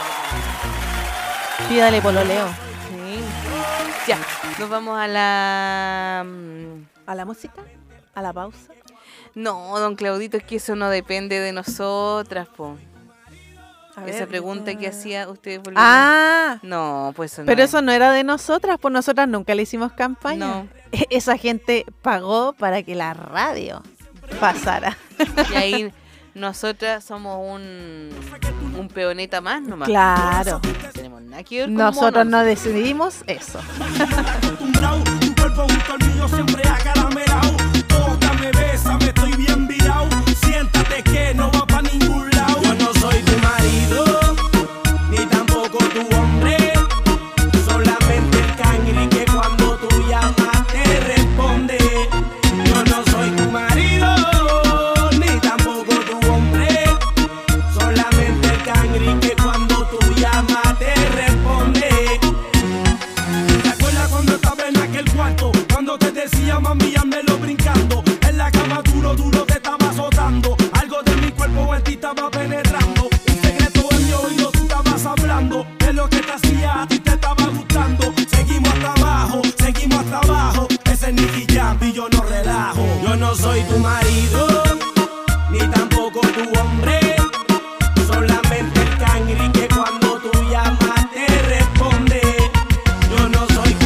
bien. Pídale pololeo. Sí. Ya, nos vamos a la... mm, ¿A la música? ¿A la pausa? No, don Claudito, es que eso no depende de nosotras, po. A Esa ver, pregunta que hacía usted. por- Ah. No, pues eso no Pero es. eso no era de nosotras, pues nosotras nunca le hicimos campaña. No. Esa gente pagó para que la radio pasara. Y ahí nosotras somos un, un peoneta más nomás. Claro. No tenemos nada que ver con Nosotros monos. no decidimos eso. Tu cuerpo junto al mío siempre acaramelao. Tócame, bésame, estoy bien virao. Siéntate que no va pa' ningún lado. Yo no soy tu marido, ni tampoco tu hombre. Solamente el cangri que cuando tú llamas te responde. Yo no soy tu marido, ni tampoco tu hombre. Solamente el cangri que cuando tú llamas te responde. ¿Te acuerdas cuando estaba en aquel cuarto? Cuando te decía mami, házmelo brincando. En la cama duro, duro te estaba azotando. Algo de mi cuerpo en ti estaba penetrando. Un secreto en mi oído tú estabas hablando. De lo que te hacía a ti te estaba gustando. Seguimos hasta abajo, seguimos hasta abajo. Ese es Nicky Jam y yo no relajo. Yo no soy tu marido, ni tampoco tu hombre. Solamente el cangri que cuando tú llamas te responde. Yo no soy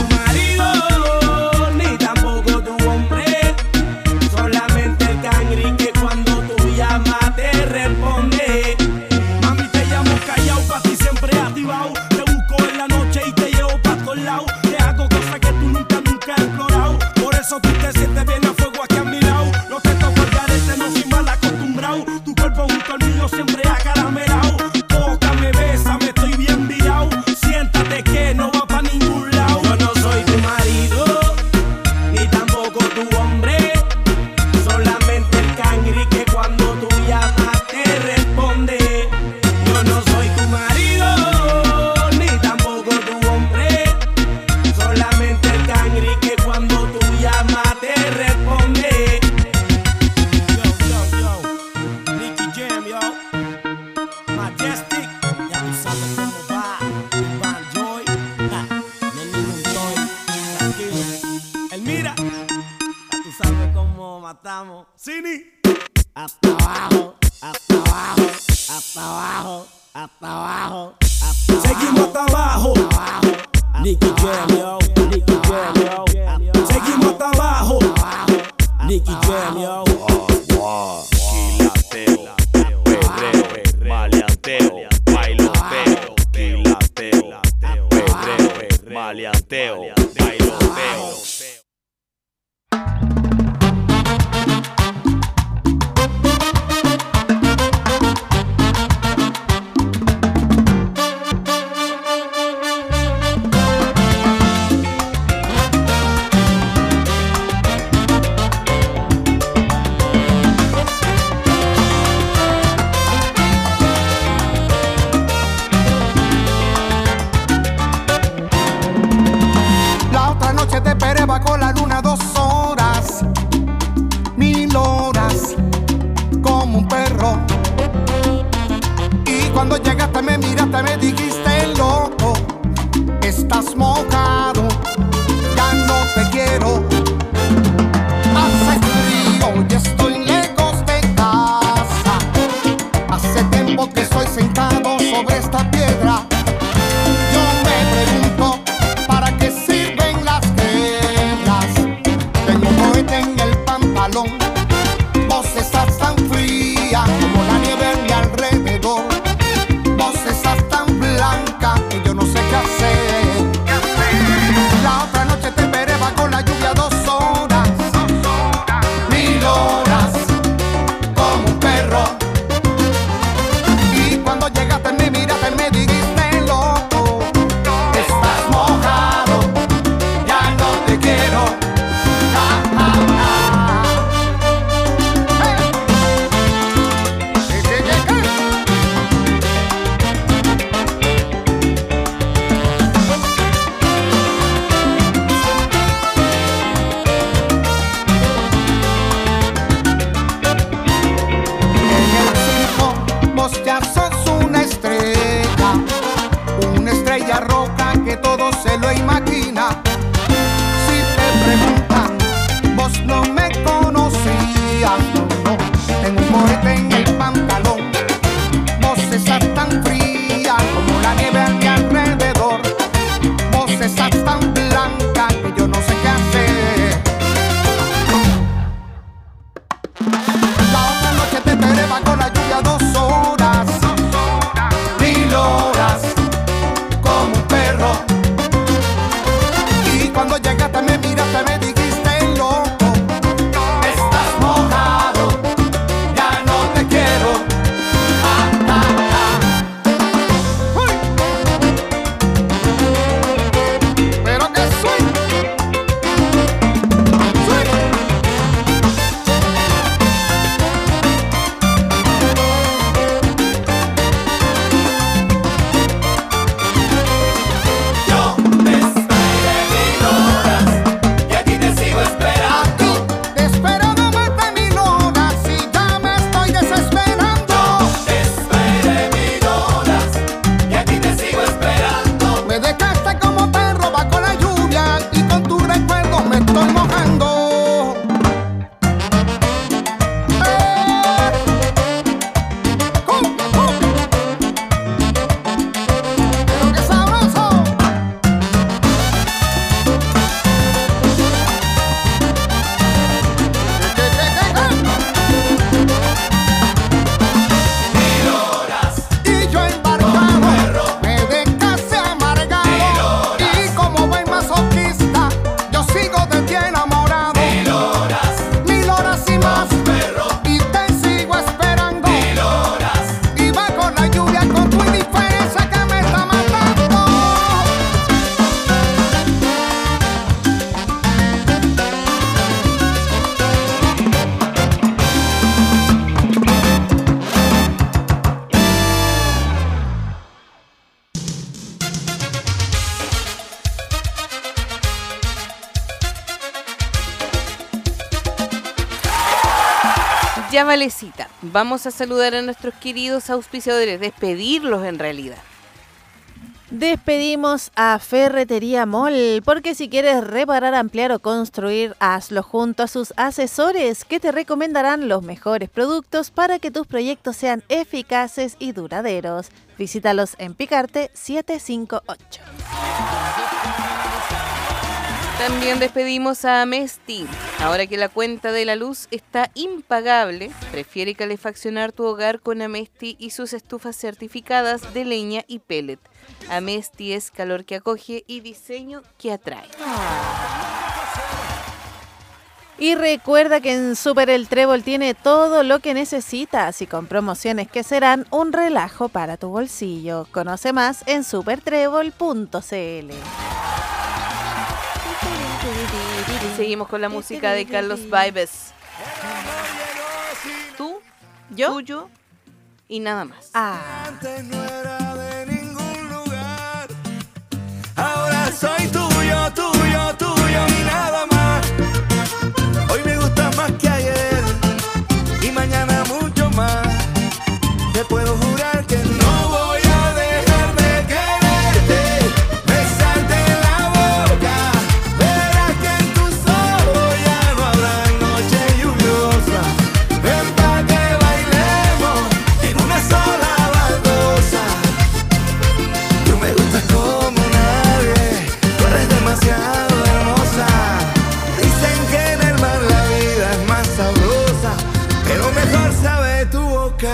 hasta abajo, hasta abajo, hasta abajo, hasta abajo. Seguimos hasta abajo. Nicky Jam, yo. Nicky Jam, yo. Seguimos hasta abajo. Nicky Jam, yo. Quilateo, perreo, maleanteo, bailoteo, quilateo, perreo, maleanteo, bailoteo. Te esperé bajo la luna dos horas, mil horas, como un perro. Y cuando llegaste me miraste, me dijiste loco, estás mojado, ya no te quiero. Hace frío y estoy lejos de casa. Hace tiempo que estoy sentado sobre esta piedra. Yo me pregunto, ¿para qué sirven las guerras? Tengo un cohete en el pantalón. Vos estás tan fría como la nieve a mi alrededor. Vos estás tan blanca que yo no sé qué hacer. La otra noche te esperé bajo la lluvia dos horas, mil horas, como un perro. Y cuando llegaste me miraste, me dijiste loco, estás mojado, ya no te quiero. Ah, ah, ah. Hey. Hey, hey, hey, hey. En el circo vos ya sos una estrella, una estrella roja que todo se lo imagina. Si te preguntan, vos no me conocías, no, no. Tengo un cohete en el pantalón. Vos estás tan fría como la nieve a mi alrededor. Vos estás tan blanca que yo no sé qué hacer. La otra noche te esperé bajo la lluvia dos horas, mil horas, como un perro. Y cuando llegaste me miraste, me dijiste loco, estás mojado, ya no te quiero. Ah, ah, ah. Uy. Pero que soy, soy. Yo te esperé mil horas y aquí te sigo esperando. Te espero no más de mil horas y ya me estoy desesperando. Te esperé mil horas y aquí te sigo esperando. Me dejaste como perro bajo la lluvia y con tu recuerdo me estoy mojando. ¡Eh! ¡Cum, cum! ¡Pero qué sabroso! ¿Qué, qué, qué, qué? Mil horas y yo embarcado, me dejaste amargado. Y como buen masoquista, yo sigo de ti enamorado. Mil horas, mil horas y más, y te sigo esperando. Mil horas y bajo la lluvia con tu indiferencia que me está matando. Ya valecita, vamos a saludar a nuestros queridos auspiciadores, despedirlos en realidad. Despedimos a Ferretería Mall, porque si quieres reparar, ampliar o construir, hazlo junto a sus asesores que te recomendarán los mejores productos para que tus proyectos sean eficaces y duraderos. Visítalos en Picarte setecientos cincuenta y ocho. También despedimos a Amesti. Ahora que la cuenta de la luz está impagable, prefiere calefaccionar tu hogar con Amesti y sus estufas certificadas de leña y pellet. Amesti es calor que acoge y diseño que atrae. Y recuerda que en Super El Trébol tiene todo lo que necesitas y con promociones que serán un relajo para tu bolsillo. Conoce más en super trébol punto c l. Seguimos con la música de Carlos Vives. Tú, yo, tuyo y nada más. Ah. Antes no era de ningún lugar. Ahora soy tuyo, tuyo, tuyo y nada más. Hoy me gusta más que ayer y mañana mucho más. Te puedo jurar que no voy a dejar de quererte, besarte la boca. Verás que en tus ojos ya no habrá noche lluviosa. Ven pa' que bailemos en una sola baldosa. Tú me gustas como nadie, tú eres demasiado hermosa. Dicen que en el mar la vida es más sabrosa, pero mejor sabe tu boca.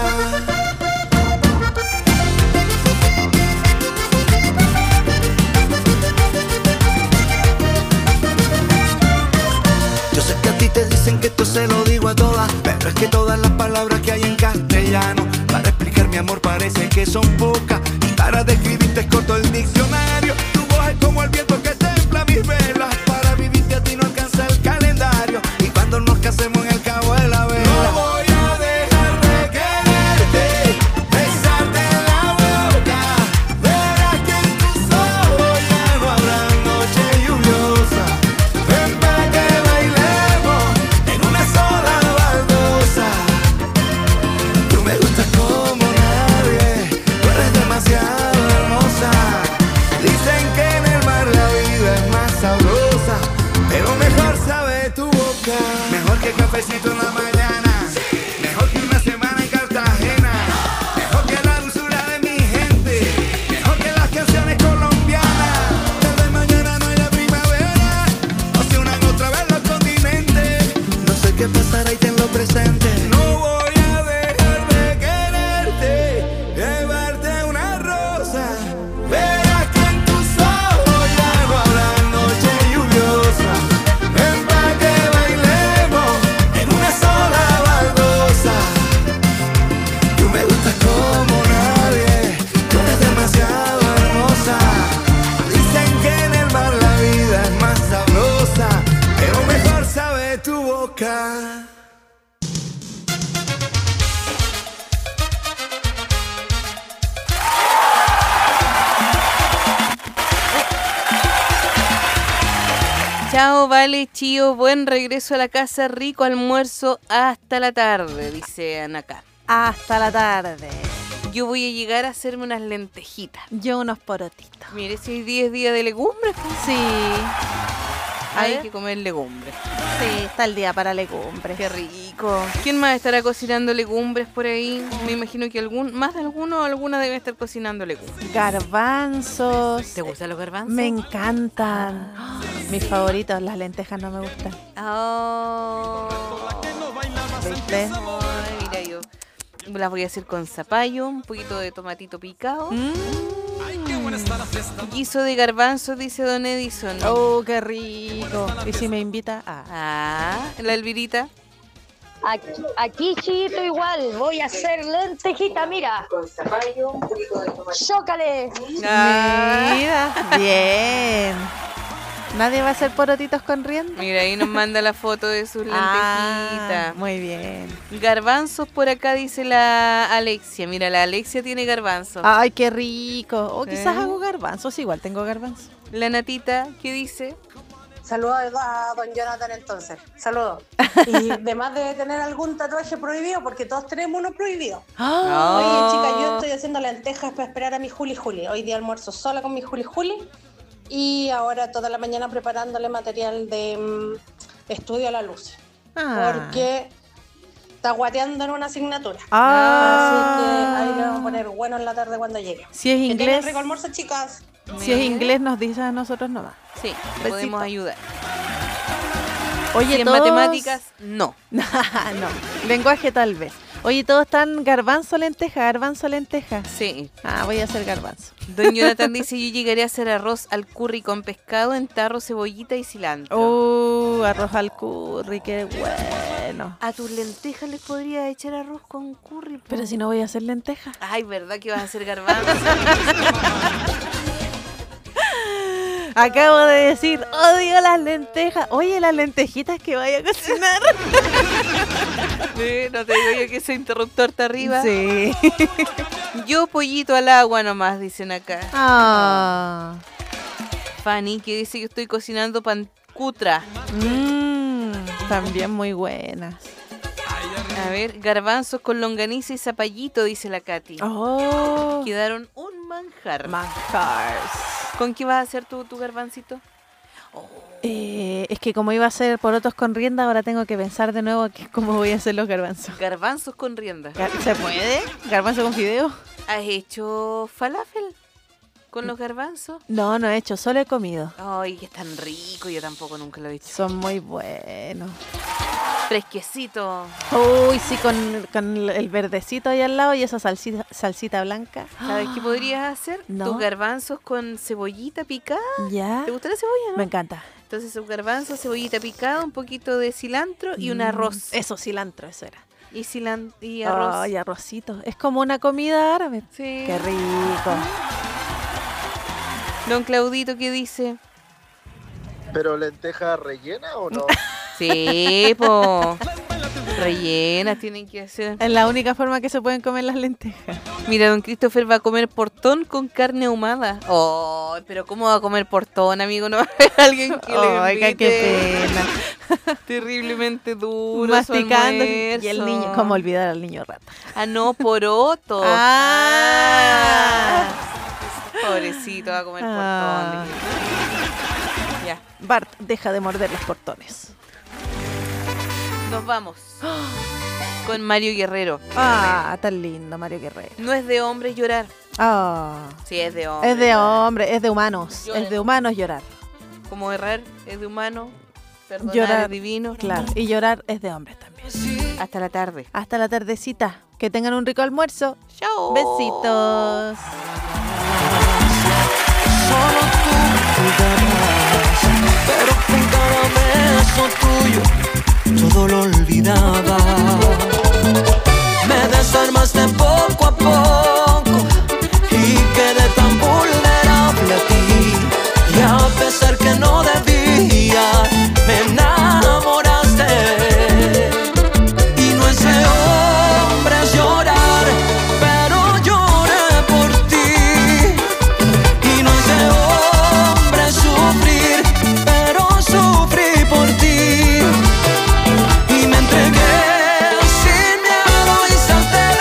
Yo sé que a ti te dicen que esto se lo digo a todas, pero es que todas las palabras que hay en castellano para explicar mi amor parece que son pocas, y para describirte es corto el diccionario. Tu voz es como el viento que templa mis velas, para vivirte a ti no alcanza el calendario, y cuando nos casemos en el cabo de la vela no voy a dejar de quererte, besarte la boca. Verás que en tus ojos ya no habrá noche lluviosa. Ven pa' que bailemos en una sola baldosa. Tú me gustas como nadie, tú eres demasiado hermosa. Dicen que en el mar la vida es más sabrosa, pero mejor sabe tu boca. Mejor que cafecito en la mañana, mejor que una semana en Cartagena, mejor que la dulzura de mi gente, mejor que las canciones colombianas. Tal vez mañana no haya primavera, o se unan otra vez los continentes. No sé qué pasará y tenlo presente. No voy a dejar de quererte, llevarte una rosa. Verás que en tus ojos ya no habrá noche lluviosa. Ven pa' que bailemos en una sola baldosa. Tú me gustas como nadie, tú eres demasiado hermosa. Dicen que en el mar la vida es más sabrosa, pero mejor sabe tu boca. Chao, vale, chío, buen regreso a la casa, rico almuerzo hasta la tarde, dice Anacá. Hasta la tarde. Yo voy a llegar a hacerme unas lentejitas. Yo unos porotitos. Mire, si hoy día es día de legumbres. Sí. Hay que comer legumbres. Sí, está el día para legumbres. Qué rico. ¿Quién más estará cocinando legumbres por ahí? Me imagino que algún, más de alguno o alguna debe estar cocinando legumbres. Garbanzos. ¿Te gustan los garbanzos? Me encantan. Ah. Mis favoritos, las lentejas no me gustan. Oh. ¿Viste? Ay, mira, yo las voy a hacer con zapallo, un poquito de tomatito picado. Mm. Guiso de garbanzos, dice Don Edison. Oh, qué rico. ¿Y si me invita? Ah, ah la Elvirita. Aquí, aquí chito igual, voy a hacer lentejita, mira. Con zapallo, un poquito de tomate. ¡Chócale! Ah. Mira, bien. ¿Nadie va a hacer porotitos con rienda? Mira, ahí nos manda la foto de sus lentejitas. Ah, muy bien. Garbanzos por acá, dice la Alexia. Mira, la Alexia tiene garbanzos. Ay, qué rico. O ¿Eh? quizás hago garbanzos, igual tengo garbanzos. La Natita, ¿qué dice? Saludos a don Jonathan entonces. Saludos. Y además de tener algún tatuaje prohibido, porque todos tenemos uno prohibido. ¡Ah! Oye, chicas, yo estoy haciendo lentejas para esperar a mi Juli Juli. Hoy día almuerzo sola con mi Juli Juli. Y ahora toda la mañana preparándole material de um, estudio a la luz. Ah. Porque está guateando en una asignatura. Ah. Así que ahí le vamos a poner bueno en la tarde cuando llegue. Si es Que inglés. tengan rico almuerzo, chicas. Si es inglés, nos dice a nosotros nomás. Sí, Besito. podemos ayudar. Oye, Si en todos- matemáticas, no. no. Lenguaje tal vez. Oye, todos están garbanzo, lenteja, garbanzo, lenteja. Sí. Ah, voy a hacer garbanzo. Don Jonathan dice, yo llegaré a hacer arroz al curry con pescado en tarro, cebollita y cilantro. Oh, arroz al curry, qué bueno. A tus lentejas les podría echar arroz con curry. po. Pero si no voy a hacer lenteja. Ay, ¿verdad que vas a hacer garbanzo? Acabo de decir, odio las lentejas. Oye, las lentejitas que vaya a cocinar. Sí, no te digo yo que ese interruptor está arriba. Sí. Yo pollito al agua nomás, dicen acá. Ah. Fanny, que dice que estoy cocinando pancutra. Mm, también muy buenas. A ver, garbanzos con longaniza y zapallito, dice la Katy. Oh. Quedaron un manjar. Manjars. ¿Con qué vas a hacer tu, tu garbancito? Eh, es que como iba a hacer porotos con rienda, ahora tengo que pensar de nuevo que cómo voy a hacer los garbanzos. Garbanzos con rienda. Gar- ¿Se puede? ¿Garbanzo con fideo? ¿Has hecho falafel con los garbanzos? No, no he hecho, solo he comido. Ay, que es tan rico, yo tampoco nunca lo he hecho. Son muy buenos. Fresquecito. Uy, sí, con, con el verdecito ahí al lado y esa salsita, salsita blanca. ¿Sabes qué podrías hacer? No. Tus garbanzos con cebollita picada. ¿Ya? ¿Te gusta la cebolla, no? Me encanta. Entonces, sus garbanzos, cebollita picada, un poquito de cilantro y un Mm, arroz. Eso, cilantro, eso era. Y cilantro y arroz. Ay, arrocito. Es como una comida árabe. Sí. Qué rico. Don Claudito, ¿qué dice? ¿Pero lenteja rellena o no? Sí, po. Rellenas tienen que hacer. Es la única forma que se pueden comer las lentejas. Mira, don Christopher va a comer portón con carne ahumada. Oh, pero ¿cómo va a comer portón, amigo? No va a haber alguien que le Oiga, invite. qué pena. Terriblemente duro. Masticando. su Y el almuerzo. niño, ¿cómo olvidar al niño rata? Ah, no, poroto. Ah. Pobrecito, va a comer Ah. portón. Ya, Bart, deja de morder los portones. nos vamos. Con Mario Guerrero. Ah, tan lindo, Mario Guerrero. No es de hombre llorar. Ah. Sí, es de hombre. Es de hombre, es de humanos. Lloren. Es de humanos llorar. Como errar es de humano, perdonar Llorar, es divino. claro. Y llorar es de hombres también. Hasta la tarde. Hasta la tardecita. Que tengan un rico almuerzo. Chao. Besitos. Solo tú cuidarás, pero con cada beso tuyo todo lo olvidaba.